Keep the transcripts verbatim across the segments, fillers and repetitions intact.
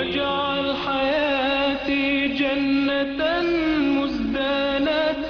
واجعل حياتي جنة مزدانة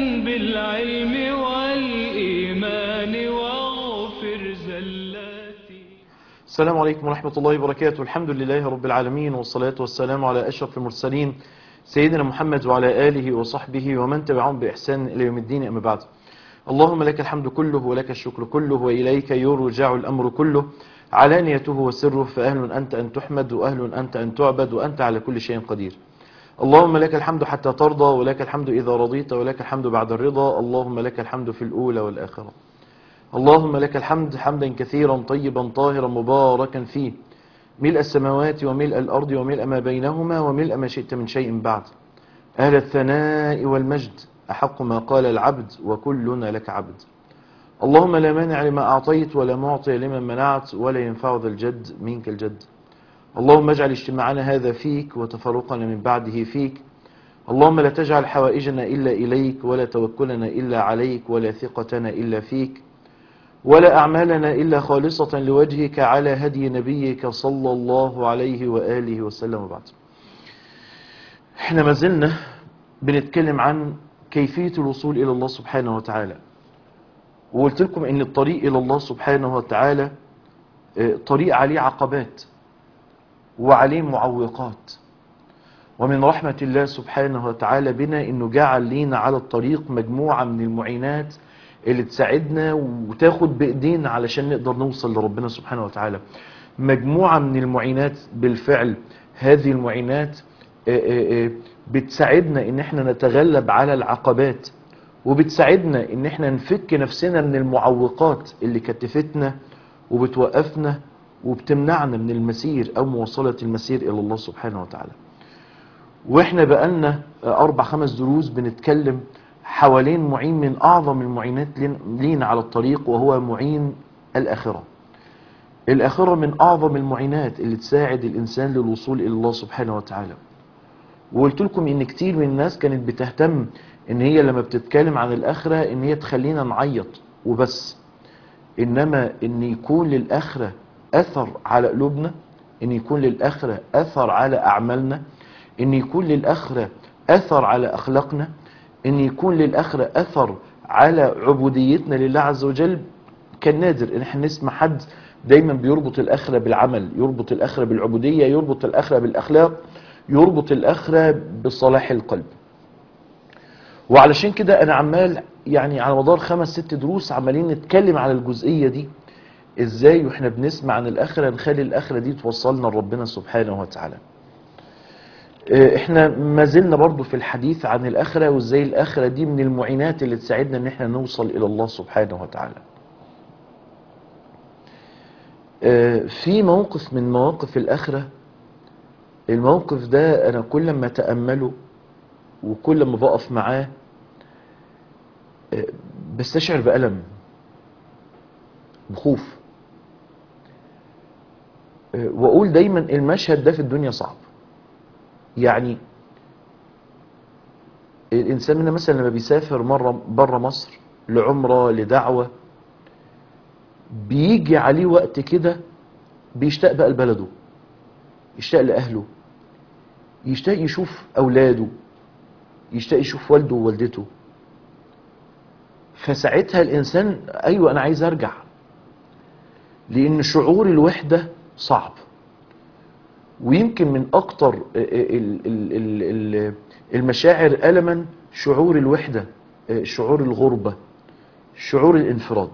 بالعلم والإيمان واغفر زلاتي. السلام عليكم ورحمة الله وبركاته. الحمد لله رب العالمين، والصلاة والسلام على أشرف المرسلين سيدنا محمد وعلى آله وصحبه ومن تبعهم بإحسان إلى يوم الدين. أما بعد، اللهم لك الحمد كله ولك الشكر كله وإليك يرجع الأمر كله، علانيته وسره، فأهل أنت أن تحمد وأهل أنت أن تعبد وأنت على كل شيء قدير. اللهم لك الحمد حتى ترضى، ولك الحمد إذا رضيت، ولك الحمد بعد الرضا. اللهم لك الحمد في الأولى والآخرة. اللهم لك الحمد حمدا كثيرا طيبا طاهرا مباركا فيه، ملء السماوات وملء الأرض وملء ما بينهما وملء ما شئت من شيء بعد. أهل الثناء والمجد، أحق ما قال العبد وكلنا لك عبد. اللهم لا مانع لما أعطيت ولا معطي لمن منعت ولا ينفع ذا الجد منك الجد. اللهم اجعل اجتماعنا هذا فيك وتفرقنا من بعده فيك. اللهم لا تجعل حوائجنا إلا إليك، ولا توكلنا إلا عليك، ولا ثقتنا إلا فيك، ولا أعمالنا إلا خالصة لوجهك، على هدي نبيك صلى الله عليه وآله وسلم. وبعد، احنا ما زلنا بنتكلم عن كيفية الوصول إلى الله سبحانه وتعالى، وقلت لكم إن الطريق إلى الله سبحانه وتعالى طريق عليه عقبات وعليه معوقات، ومن رحمة الله سبحانه وتعالى بنا إنه جعل لينا على الطريق مجموعة من المعينات اللي تساعدنا وتاخد بإيدينا علشان نقدر نوصل لربنا سبحانه وتعالى. مجموعة من المعينات بالفعل، هذه المعينات بتساعدنا إن احنا نتغلب على العقبات، وبتساعدنا إن احنا نفك نفسنا من المعوقات اللي كتفتنا وبتوقفنا وبتمنعنا من المسير أو مواصلة المسير إلى الله سبحانه وتعالى. واحنا بقالنا أربع خمس دروس بنتكلم حوالين معين من أعظم المعينات لينا على الطريق، وهو معين الآخرة. الآخرة من أعظم المعينات اللي تساعد الإنسان للوصول إلى الله سبحانه وتعالى. وقلت لكم إن كتير من الناس كانت بتهتم إن هي لما بتتكلم عن الآخرة إن هي تخلينا نعيط وبس، إنما إن يكون للآخرة أثر على قلوبنا، إن يكون للآخرة أثر على أعمالنا، إن يكون للآخرة أثر على أخلاقنا، إن يكون للآخرة أثر على عبوديتنا لله عز وجل. كان نادر إن احنا نسمع حد دايما بيربط الآخرة بالعمل، يربط الآخرة بالعبودية، يربط الآخرة بالأخلاق، يربط الآخرة بصلاح القلب. وعلشان كده أنا عمال يعني على مدار خمس ست دروس عمالين نتكلم على الجزئية دي، إزاي وإحنا بنسمع عن الآخرة نخلي الآخرة دي توصلنا لربنا سبحانه وتعالى. احنا ما زلنا برضو في الحديث عن الآخرة، وازاي الآخرة دي من المعينات اللي تساعدنا ان احنا نوصل الى الله سبحانه وتعالى. في موقف من مواقف الآخرة، الموقف ده انا كل ما اتأمله وكل ما بقف معاه بستشعر بألم، بخوف، واقول دايما المشهد ده في الدنيا صعب. يعني الإنسان منا مثلا لما بيسافر مرة بره مصر لعمرة لدعوة، بيجي عليه وقت كده بيشتاق بقى لبلده، يشتاق لأهله، يشتاق يشوف أولاده، يشتاق يشوف والده ووالدته. فساعتها الإنسان أيوة أنا عايز أرجع، لأن شعور الوحدة صعب. ويمكن من أكتر المشاعر ألما شعور الوحدة، شعور الغربة، شعور الانفراد.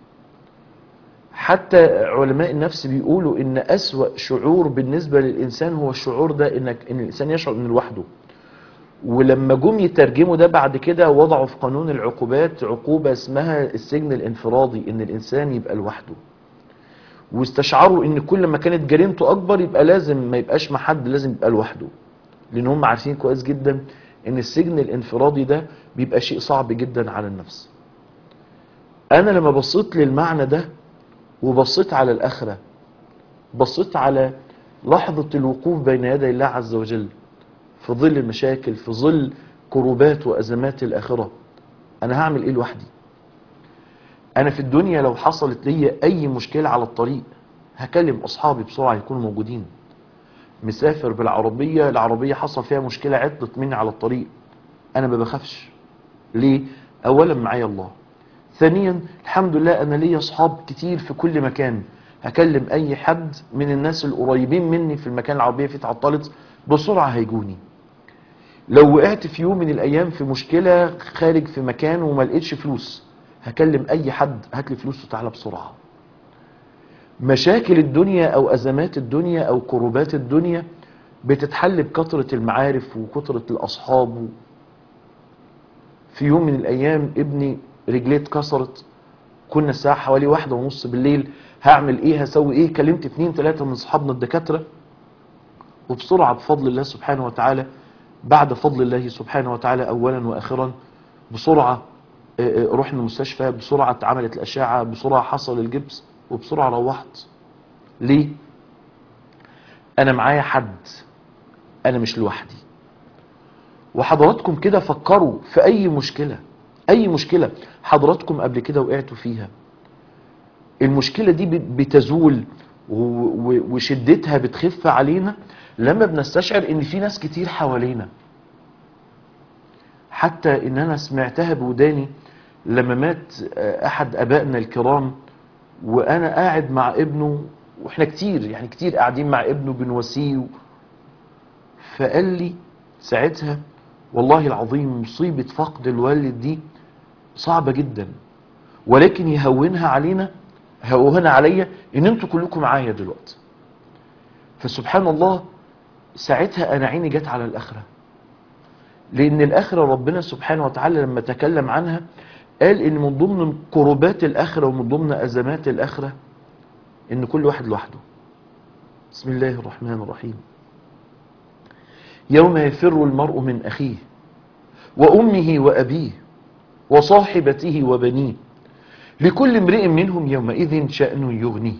حتى علماء النفس بيقولوا إن أسوأ شعور بالنسبة للإنسان هو الشعور ده، إنك إن الإنسان يشعر إنه لوحده. ولما جم يترجموا ده بعد كده وضعوا في قانون العقوبات عقوبة اسمها السجن الانفرادي، إن الإنسان يبقى لوحده. واستشعروا إن كل ما كانت جريمته أكبر يبقى لازم ما يبقاش مع حد، لازم يبقى لوحده، لأن هم عارفين كويس جدا إن السجن الانفرادي ده بيبقى شيء صعب جدا على النفس. أنا لما بصيت للمعنى ده وبصيت على الآخرة، بصيت على لحظة الوقوف بين يدي الله عز وجل في ظل المشاكل، في ظل كروبات وأزمات الآخرة، أنا هعمل إيه لوحدي؟ أنا في الدنيا لو حصلت لي أي مشكلة على الطريق هكلم أصحابي بسرعة يكونوا موجودين. مسافر بالعربية، العربية حصل فيها مشكلة عطلت مني على الطريق، انا ما بخافش. ليه؟ اولا معايا الله، ثانيا الحمد لله انا ليا اصحاب كتير في كل مكان، هكلم اي حد من الناس القريبين مني في المكان العربية فيه اتعطلت بسرعة هيجوني. لو وقعت في يوم من الايام في مشكلة خارج في مكان وما لقيتش فلوس، هكلم اي حد هات لي فلوس وتعالى بسرعة. مشاكل الدنيا او ازمات الدنيا او كروبات الدنيا بتتحل بكثرة المعارف وكثرة الاصحاب. في يوم من الايام ابني رجليه اتكسرت، كنا الساعة حوالي واحدة ونص بالليل، هعمل ايه هسوي ايه؟ كلمت اتنين تلاتة من اصحابنا الدكاترة، وبسرعة بفضل الله سبحانه وتعالى، بعد فضل الله سبحانه وتعالى اولا واخرا، بسرعة رحنا المستشفى، بسرعة اتعملت الاشعة، بسرعة حصل الجبس، وبسرعة روحت. ليه؟ انا معايا حد، انا مش لوحدي. وحضراتكم كده فكروا في اي مشكلة، اي مشكلة حضراتكم قبل كده وقعتوا فيها، المشكلة دي بتزول وشدتها بتخف علينا لما بنستشعر ان في ناس كتير حوالينا. حتى ان انا سمعتها بوداني لما مات احد ابائنا الكرام، وانا قاعد مع ابنه، واحنا كتير يعني كتير قاعدين مع ابنه بنواسيه، فقال لي ساعتها والله العظيم مصيبة فقد الوالد دي صعبة جدا، ولكن يهونها علينا، هونها عليا ان انتوا كلكم معايا دلوقتي. فسبحان الله ساعتها انا عيني جت على الاخرة، لان الاخرة ربنا سبحانه وتعالى لما تكلم عنها قال ان من ضمن كربات الاخرة ومن ضمن ازمات الاخرة ان كل واحد لوحده. بسم الله الرحمن الرحيم. يوم يفر المرء من اخيه وامه وابيه وصاحبته وبنيه لكل امرئ منهم يومئذ شأن يغنيه.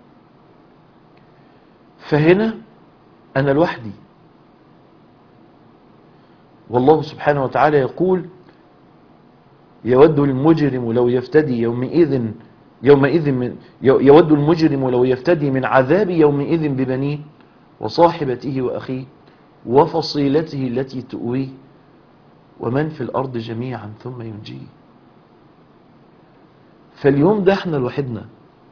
فهنا انا لوحدي، والله سبحانه وتعالى يقول يود المجرم لو يفتدي يومئذ يومئذ من يود المجرم لو يفتدي من عذاب يومئذ ببنيه وصاحبته واخيه وفصيلته التي تؤويه ومن في الارض جميعا ثم ينجيه. فاليوم ده احنا لوحدنا.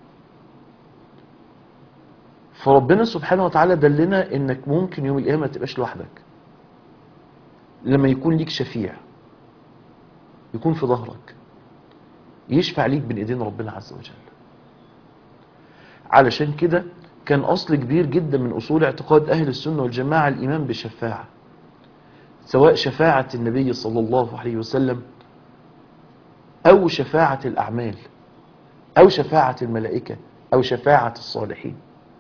فربنا سبحانه وتعالى دلنا انك ممكن يوم القيامة ما تبقاش لوحدك، لما يكون ليك شفيع يكون في ظهرك يشفع ليك بين ايدين ربنا عز وجل. علشان كده كان اصل كبير جدا من اصول اعتقاد اهل السنة والجماعة الايمان بالشفاعة، سواء شفاعة النبي صلى الله عليه وسلم او شفاعة الاعمال او شفاعة الملائكة او شفاعة الصالحين.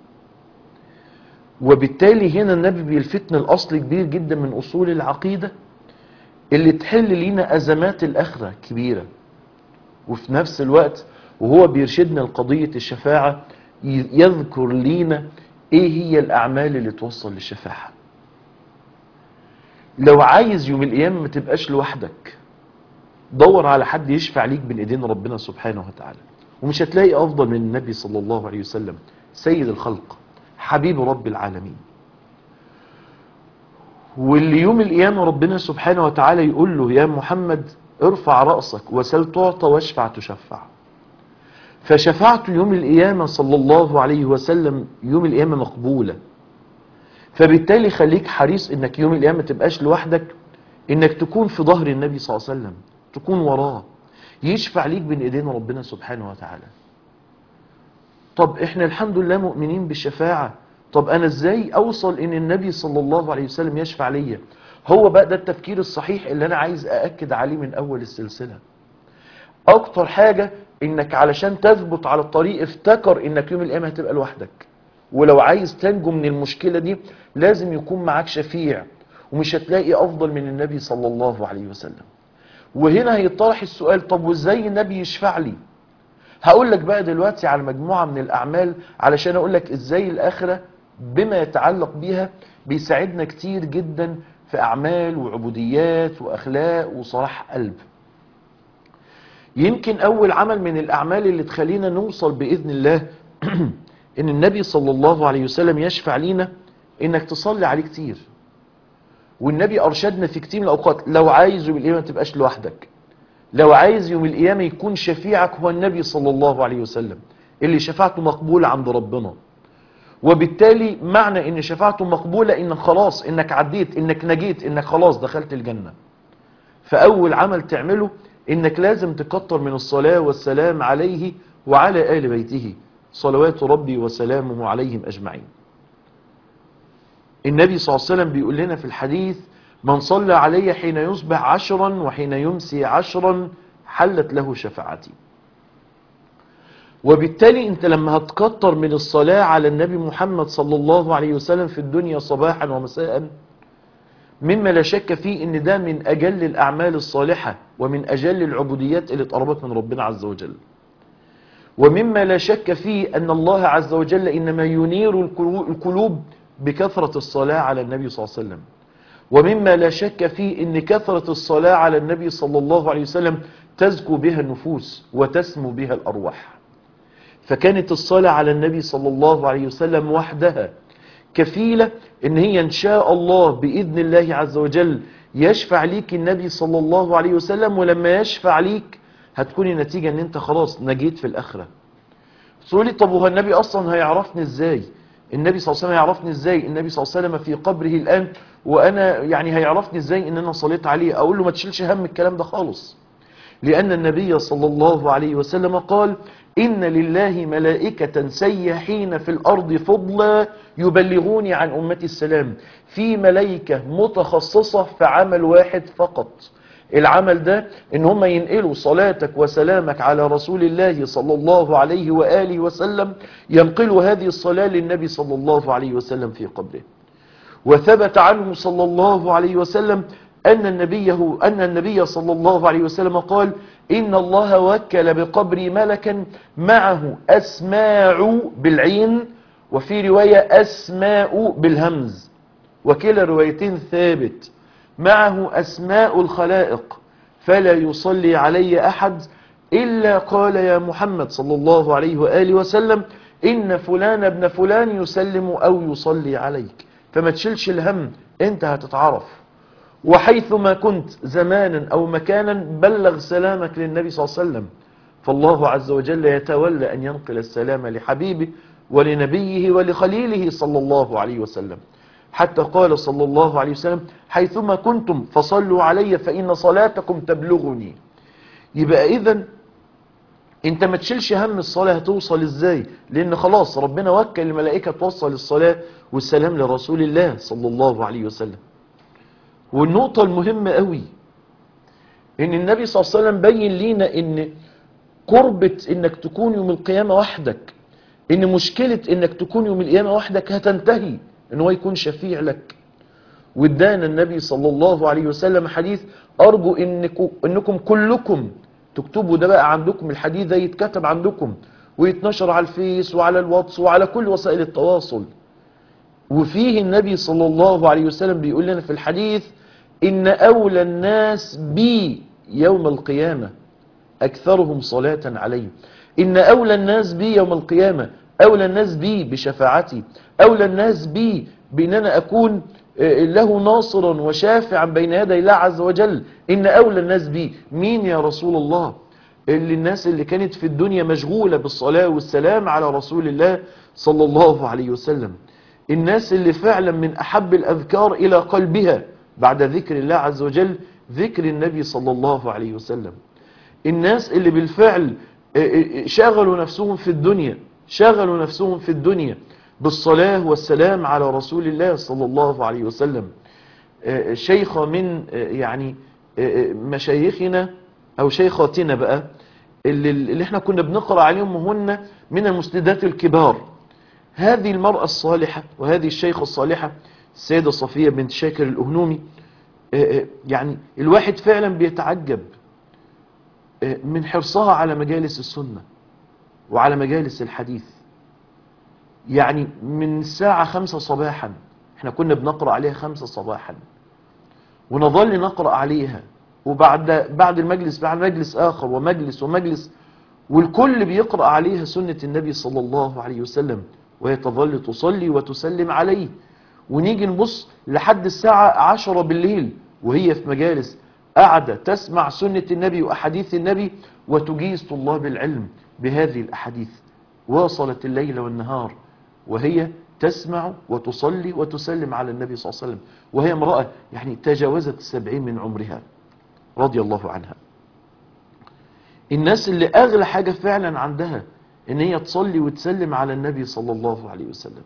وبالتالي هنا النبي بيلفتنا الاصل كبير جدا من اصول العقيدة اللي تحل لينا ازمات الاخرة كبيرة، وفي نفس الوقت وهو بيرشدنا لقضية الشفاعة يذكر لينا ايه هي الاعمال اللي توصل للشفاعة. لو عايز يوم القيامة ما تبقاش لوحدك، دور على حد يشفع ليك بين ايدين ربنا سبحانه وتعالى، ومش هتلاقي افضل من النبي صلى الله عليه وسلم سيد الخلق حبيب رب العالمين. واللي يوم القيامة ربنا سبحانه وتعالى يقول له يا محمد ارفع رأسك وسل تعطى واشفع تشفع. فشفاعته يوم القيامة صلى الله عليه وسلم يوم القيامة مقبولة. فبالتالي خليك حريص انك يوم القيامة ما تبقاش لوحدك، انك تكون في ظهر النبي صلى الله عليه وسلم، تكون وراه يشفع ليك بين ايدين ربنا سبحانه وتعالى. طب احنا الحمد لله مؤمنين بالشفاعة، طب انا ازاي اوصل ان النبي صلى الله عليه وسلم يشفع ليا؟ هو بقى ده التفكير الصحيح اللي انا عايز اأكد عليه من اول السلسلة. اكتر حاجة انك علشان تثبت على الطريق افتكر انك يوم القيامة هتبقى لوحدك، ولو عايز تنجو من المشكلة دي لازم يكون معاك شفيع، ومش هتلاقي افضل من النبي صلى الله عليه وسلم. وهنا هيطرح السؤال، طب وازاي النبي يشفع لي؟ هقول لك بقى دلوقتي على مجموعة من الاعمال علشان اقول لك ازاي الاخرة بما يتعلق بيها بيساعدنا كتير جدا في اعمال وعبوديات واخلاق وصلاح قلب. يمكن اول عمل من الاعمال اللي تخلينا نوصل باذن الله ان النبي صلى الله عليه وسلم يشفع لينا انك تصلي عليه كتير. والنبي ارشدنا في كتير من الاوقات، لو عايز يوم القيامه ما تبقاش لوحدك، لو عايز يوم القيامه يكون شفيعك هو النبي صلى الله عليه وسلم اللي شفاعته مقبوله عند ربنا. وبالتالي معنى ان شفاعته مقبوله انك خلاص، انك عديت، انك نجيت، انك خلاص دخلت الجنه. فاول عمل تعمله انك لازم تكتر من الصلاه والسلام عليه وعلى ال بيته صلوات ربي وسلامه عليهم اجمعين. النبي صلى الله عليه وسلم بيقول لنا في الحديث: من صلى علي حين يصبح عشرا وحين يمسي عشرا حلت له شفاعتي. وبالتالي انت لما هتكتر من الصلاة على النبي محمد صلى الله عليه وسلم في الدنيا صباحا ومساء، مما لا شك فيه ان ده من اجل الاعمال الصالحة ومن اجل العبوديات اللي اتقربت من ربنا عز وجل. ومما لا شك فيه ان الله عز وجل انما ينير القلوب بكثرة الصلاة على النبي صلى الله عليه وسلم. ومما لا شك فيه ان كثرة الصلاة على النبي صلى الله عليه وسلم تزكو بها النفوس وتسمو بها الارواح. فكانت الصلاة على النبي صلى الله عليه وسلم وحدها كفيلة ان هي ان شاء الله بإذن الله عز وجل يشفع ليك النبي صلى الله عليه وسلم، ولما يشفع ليك هتكون النتيجة ان انت خلاص نجيت في الاخرة. تقولي طب هو النبي اصلا هيعرفني ازاي؟ النبي صلى الله عليه وسلم هيعرفني ازاي؟ النبي صلى الله عليه وسلم في قبره الان وانا يعني هيعرفني ازاي ان انا صليت عليه؟ اقول له ما تشيلش هم الكلام ده خالص، لان النبي صلى الله عليه وسلم قال: إن لله ملائكة سياحين في الأرض فضلا يبلغوني عن أمتي السلام. في ملائكة متخصصة في عمل واحد فقط، العمل ده إن هم ينقلوا صلاتك وسلامك على رسول الله صلى الله عليه وآله وسلم، ينقلوا هذه الصلاة للنبي صلى الله عليه وسلم في قبره. وثبت عنه صلى الله عليه وسلم أن النبي, أن النبي صلى الله عليه وسلم قال: إن الله وكل بقبري ملكا معه أسماع بالعين، وفي رواية أسماء بالهمز، وكلا روايتين ثابت، معه أسماء الخلائق، فلا يصلي علي أحد إلا قال يا محمد صلى الله عليه وآله وسلم: إن فلان ابن فلان يسلم أو يصلي عليك. فما تشيلش الهم، أنت هتتعرف. وحيثما كنت زمانا أو مكانا بلغ سلامك للنبي صلى الله عليه وسلم، فالله عز وجل يتولى أن ينقل السلام لحبيبه ولنبيه ولخليله صلى الله عليه وسلم. حتى قال صلى الله عليه وسلم: حيثما كنتم فصلوا علي فإن صلاتكم تبلغني. يبقى إذن انت ما تشيلش هم الصلاة هتوصل ازاي، لان خلاص ربنا وكل الملائكة توصل الصلاة والسلام لرسول الله صلى الله عليه وسلم. والنقطة المهمة قوي ان النبي صلى الله عليه وسلم بين لينا ان قربة انك تكون يوم القيامة وحدك، ان مشكلة انك تكون يوم القيامة وحدك هتنتهي ان هو يكون شفيع لك. وادانا النبي صلى الله عليه وسلم حديث ارجو انكم, إنكم كلكم تكتبوا ده بقى عندكم، الحديث ده يتكتب عندكم ويتنشر على الفيس وعلى الواتس وعلى كل وسائل التواصل. وفيه النبي صلى الله عليه وسلم بيقول لنا في الحديث: إن أولى الناس بي يوم القيامة أكثرهم صلاة علي. إن أولى الناس بي يوم القيامة، أولى الناس بي بشفاعتي، أولى الناس بي بأن أنا أكون له ناصرا وشافعا بين يدي الله عز وجل. إن أولى الناس بي مين يا رسول الله؟ اللي الناس اللي كانت في الدنيا مشغولة بالصلاة والسلام على رسول الله صلى الله عليه وسلم، الناس اللي فعلا من أحب الأذكار إلى قلبها بعد ذكر الله عز وجل ذكر النبي صلى الله عليه وسلم، الناس اللي بالفعل شغلوا نفسهم في الدنيا شغلوا نفسهم في الدنيا بالصلاة والسلام على رسول الله صلى الله عليه وسلم. شيخة من يعني مشايخنا أو شيخاتنا بقى اللي, اللي احنا كنا بنقرأ عليهم هن من المسندات الكبار، هذه المرأة الصالحة وهذه الشيخة الصالحة السيدة صفية بنت شاكر الأهنومي. يعني الواحد فعلا بيتعجب من حرصها على مجالس السنة وعلى مجالس الحديث. يعني من الساعة خمسة صباحا احنا كنا بنقرأ عليها خمسة صباحا ونظل نقرأ عليها، وبعد بعد المجلس بعد مجلس آخر ومجلس ومجلس، والكل بيقرأ عليها سنة النبي صلى الله عليه وسلم، وهي تظل تصلي وتسلم عليه. ونيجي نبص لحد الساعة عشرة بالليل وهي في مجالس قاعدة تسمع سنة النبي وأحاديث النبي وتجيز طلاب العلم بهذه الأحاديث. واصلت الليل والنهار وهي تسمع وتصلي وتسلم على النبي صلى الله عليه وسلم، وهي امرأة يعني تجاوزت السبعين من عمرها رضي الله عنها. الناس اللي أغلى حاجة فعلا عندها إن هي تصلي وتسلم على النبي صلى الله عليه وسلم.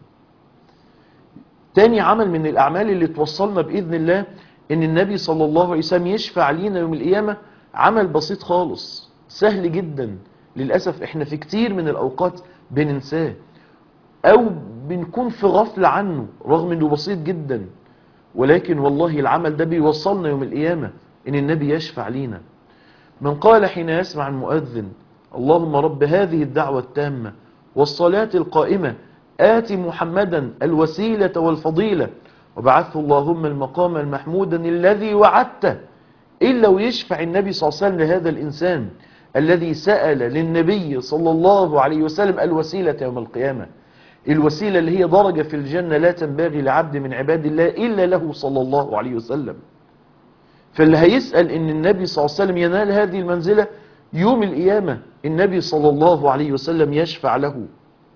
تاني عمل من الأعمال اللي توصلنا بإذن الله إن النبي صلى الله عليه وسلم يشفع لينا يوم القيامة، عمل بسيط خالص سهل جدا، للأسف إحنا في كتير من الأوقات بننساه أو بنكون في غفلة عنه رغم إنه بسيط جدا، ولكن والله العمل ده بيوصلنا يوم القيامة إن النبي يشفع لينا. من قال حين يسمع المؤذن اللهم رب هذه الدعوة التامة والصلاة القائمة آت محمدا الوسيلة والفضيلة وبعثه اللهم المقام المحمودا الذي وعدته، إلا ويشفع النبي صلى الله عليه وسلم لهذا الإنسان الذي سأل للنبي صلى الله عليه وسلم الوسيلة يوم القيامة، الوسيلة اللي هي درجة في الجنة لا تنبغي لعبد من عباد الله إلا له صلى الله عليه وسلم. فاللي هيسأل إن النبي صلى الله عليه وسلم ينال هذه المنزلة يوم القيامة النبي صلى الله عليه وسلم يشفع له.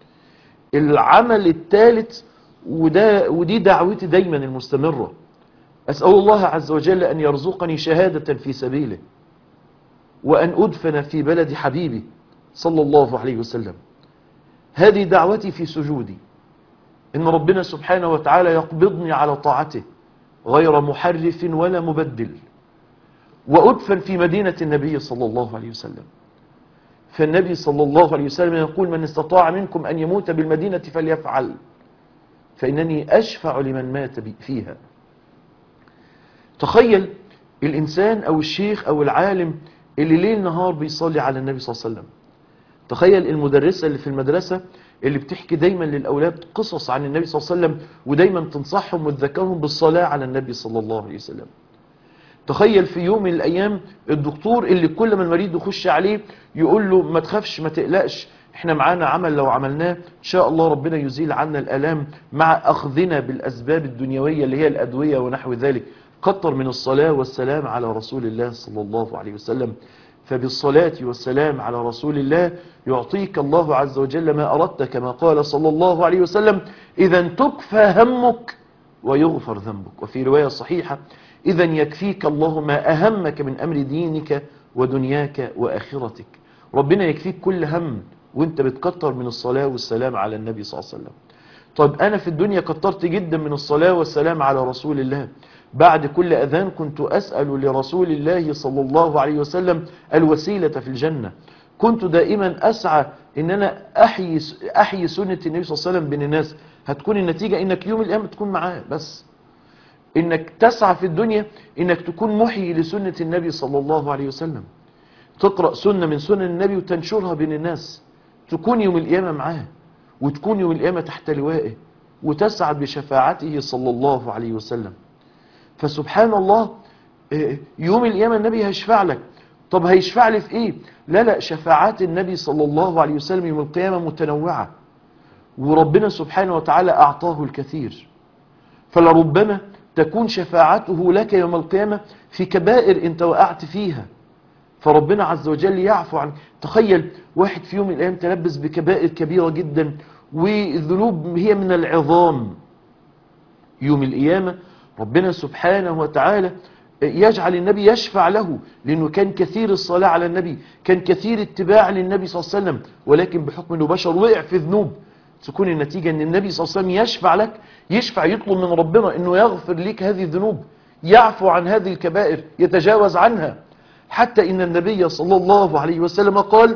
العمل الثالث وده ودي دعوتي دايما المستمرة، أسأل الله عز وجل أن يرزقني شهادة في سبيله وأن أدفن في بلد حبيبي صلى الله عليه وسلم. هذه دعوتي في سجودي، إن ربنا سبحانه وتعالى يقبضني على طاعته غير محرف ولا مبدل، وأدفن في مدينة النبي صلى الله عليه وسلم. فالنبي صلى الله عليه وسلم يقول من استطاع منكم أن يموت بالمدينة فليفعل فإنني أشفع لمن مات فيها. تخيل الإنسان أو الشيخ أو العالم اللي ليل نهار بيصلي على النبي صلى الله عليه وسلم. تخيل المدرسة اللي في المدرسة اللي بتحكي دايما للأولاد قصص عن النبي صلى الله عليه وسلم ودايما تنصحهم وتذكرهم بالصلاة على النبي صلى الله عليه وسلم. تخيل في يوم من الأيام الدكتور اللي كل ما المريض يخش عليه يقول له ما تخافش ما تقلقش، احنا معانا عمل لو عملناه ان شاء الله ربنا يزيل عنا الآلام مع أخذنا بالأسباب الدنيوية اللي هي الأدوية ونحو ذلك. كتر من الصلاة والسلام على رسول الله صلى الله عليه وسلم. فبالصلاة والسلام على رسول الله يعطيك الله عز وجل ما أردت، كما قال صلى الله عليه وسلم إذا تكفى همك ويغفر ذنبك. وفي رواية صحيحة إذا يكفيك الله ما أهمك من أمر دينك ودنياك وآخرتك. ربنا يكفيك كل هم وانت بتكتر من الصلاة والسلام على النبي صلى الله عليه وسلم. طيب أنا في الدنيا كترت جدا من الصلاة والسلام على رسول الله، بعد كل أذان كنت أسأل لرسول الله صلى الله عليه وسلم الوسيلة في الجنة، كنت دائما أسعى إن أنا أحيي, أحيي سنة النبي صلى الله عليه وسلم بين الناس. هتكون النتيجة إنك يوم القيامة تكون معاه، بس إنك تسعى في الدنيا إنك تكون محيي لسنة النبي صلى الله عليه وسلم، تقرأ سنة من سنن النبي وتنشرها بين الناس، تكون يوم القيامة معاه وتكون يوم القيامة تحت لوائه وتسعد بشفاعته صلى الله عليه وسلم. فسبحان الله يوم القيامة النبي هيشفع لك. طب هيشفع لي في ايه؟ لا لا، شفاعات النبي صلى الله عليه وسلم يوم القيامة متنوعة، وربنا سبحانه وتعالى أعطاه الكثير، فلربما تكون شفاعته لك يوم القيامة في كبائر انت وقعت فيها فربنا عز وجل يعفو عنك. تخيل واحد في يوم من الأيام تلبس بكبائر كبيرة جدا والذنوب هي من العظام، يوم القيامة ربنا سبحانه وتعالى يجعل النبي يشفع له لأنه كان كثير الصلاة على النبي، كان كثير اتباع للنبي صلى الله عليه وسلم، ولكن بحكم أنه بشر وقع في ذنوب تكون النتيجة أن النبي صلى الله عليه وسلم يشفع لك، يشفع يطلب من ربنا أنه يغفر لك هذه الذنوب، يعفو عن هذه الكبائر، يتجاوز عنها. حتى إن النبي صلى الله عليه وسلم قال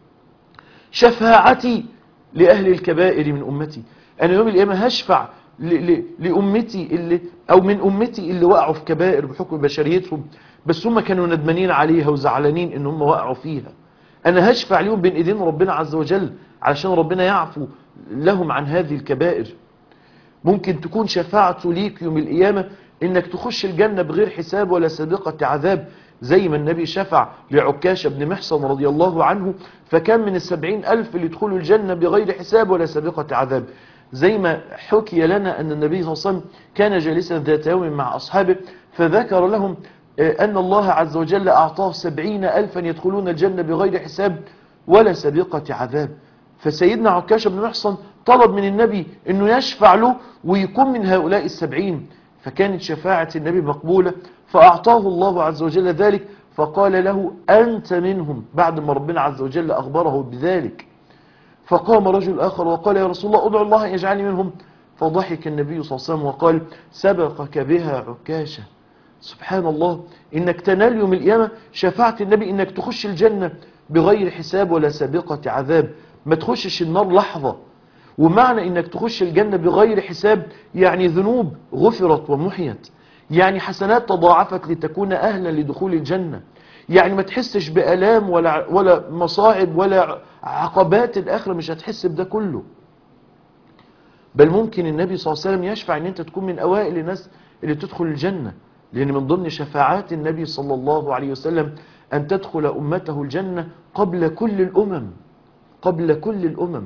شفاعتي لأهل الكبائر من أمتي، أنا يوم القيامة هشفع لأمتي اللي أو من أمتي اللي وقعوا في كبائر بحكم بشريتهم، بس هم كانوا ندمانين عليها وزعلانين إن هم وقعوا فيها، أنا هشفع لهم بين إيدين ربنا عز وجل علشان ربنا يعفو لهم عن هذه الكبائر. ممكن تكون شفاعته ليك يوم القيامة إنك تخش الجنة بغير حساب ولا سابقة عذاب، زي ما النبي شفع لعكاشة بن محصن رضي الله عنه، فكان من السبعين ألف اللي يدخلوا الجنة بغير حساب ولا سابقة عذاب. زي ما حكي لنا أن النبي صلى الله عليه وسلم كان جالسا ذات يوم مع أصحابه فذكر لهم أن الله عز وجل أعطاه سبعين ألفا يدخلون الجنة بغير حساب ولا سابقة عذاب. فسيدنا عكاشة بن محصن طلب من النبي أنه يشفع له ويكون من هؤلاء السبعين، فكانت شفاعة النبي مقبولة فأعطاه الله عز وجل ذلك، فقال له أنت منهم بعد ما ربنا عز وجل أخبره بذلك. فقام رجل آخر وقال يا رسول الله ادعو الله أن يجعلني منهم، فضحك النبي صلى الله عليه وسلم وقال سبقك بها عكاشة. سبحان الله، إنك تنال يوم القيامة شفاعة النبي، إنك تخش الجنة بغير حساب ولا سابقة عذاب، ما تخشش النار لحظة. ومعنى إنك تخش الجنة بغير حساب يعني ذنوب غفرت ومحيت، يعني حسنات تضاعفت لتكون أهلا لدخول الجنة، يعني ما تحسش بألام ولا ولا مصاعب ولا عقبات الآخرة، مش هتحس بده كله. بل ممكن النبي صلى الله عليه وسلم يشفع ان انت تكون من اوائل الناس اللي تدخل الجنة، لان من ضمن شفاعات النبي صلى الله عليه وسلم ان تدخل امته الجنة قبل كل الامم، قبل كل الامم.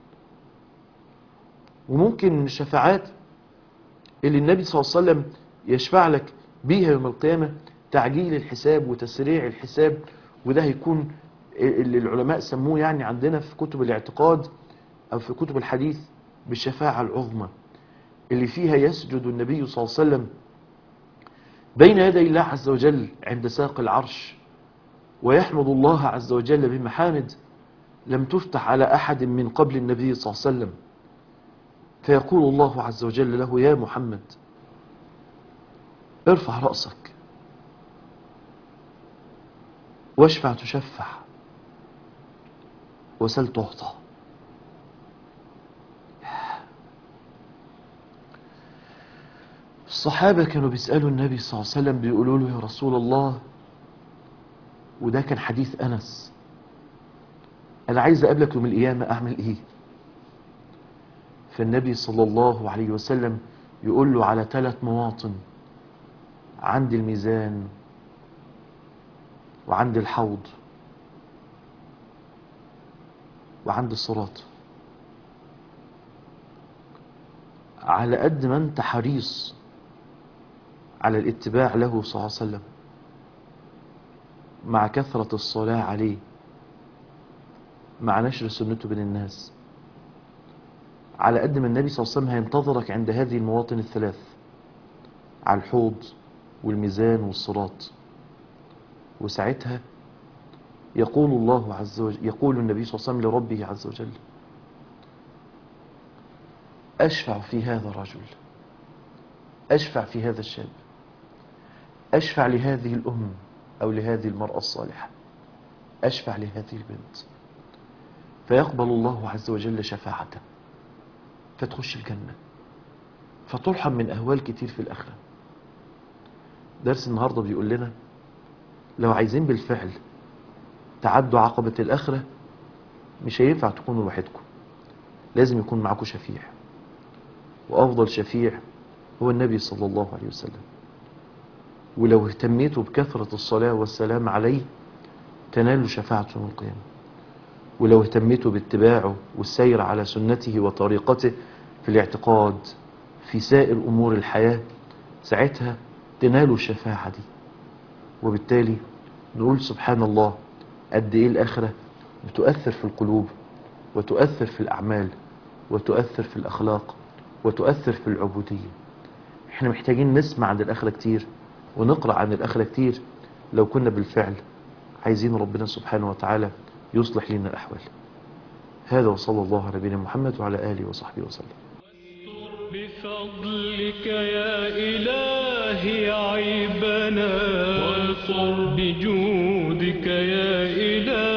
وممكن من الشفاعات اللي النبي صلى الله عليه وسلم يشفع لك بيها يوم القيامة تعجيل الحساب وتسريع الحساب، وده هيكون اللي العلماء سموه يعني عندنا في كتب الاعتقاد او في كتب الحديث بالشفاعة العظمى، اللي فيها يسجد النبي صلى الله عليه وسلم بين يدي الله عز وجل عند ساق العرش ويحمد الله عز وجل بمحامد لم تفتح على أحد من قبل النبي صلى الله عليه وسلم، فيقول الله عز وجل له يا محمد ارفع رأسك واشفع تشفع وسل تعطى. الصحابة كانوا بيسألوا النبي صلى الله عليه وسلم بيقولوا له يا رسول الله، وده كان حديث أنس، أنا عايز أقابلك يوم القيامة أعمل إيه؟ فالنبي صلى الله عليه وسلم يقول له على ثلاث مواطن، عند الميزان وعند الحوض وعند الصراط. على قد ما أنت حريص على الاتباع له صلى الله عليه وسلم مع كثرة الصلاة عليه، مع نشر سنته بين الناس، على قد ما النبي صلى الله عليه وسلم هينتظرك عند هذه المواطن الثلاث، على الحوض والميزان والصراط. وساعتها يقول الله عز وجل، يقول النبي صلى الله عليه وسلم لربه عز وجل أشفع في هذا الرجل، أشفع في هذا الشاب، أشفع لهذه الأم أو لهذه المرأة الصالحة، أشفع لهذه البنت. فيقبل الله عز وجل شفاعته فتخش الجنة، فترحم من أهوال كتير في الآخرة. درس النهاردة بيقول لنا لو عايزين بالفعل تعدوا عقبة الآخرة مش هينفع تكونوا لوحدكم، لازم يكون معكم شفيع، وأفضل شفيع هو النبي صلى الله عليه وسلم. ولو اهتميتوا بكثرة الصلاة والسلام عليه تنالوا شفاعته يوم القيامة، ولو اهتميتوا باتباعه والسير على سنته وطريقته في الاعتقاد في سائر أمور الحياة ساعتها تنالوا الشفاعة دي. وبالتالي نقول سبحان الله قد ايه الآخرة بتؤثر في القلوب وتؤثر في الأعمال وتؤثر في الأخلاق وتؤثر في العبودية. احنا محتاجين نسمع عن الآخرة كتير ونقرأ عن الآخرة كتير لو كنا بالفعل عايزين ربنا سبحانه وتعالى يصلح لنا الأحوال. هذا وصلى الله على نبينا محمد وعلى آله وصحبه وسلم. بفضلك يا إلهي عيبنا، وانصر بجودك يا إلهي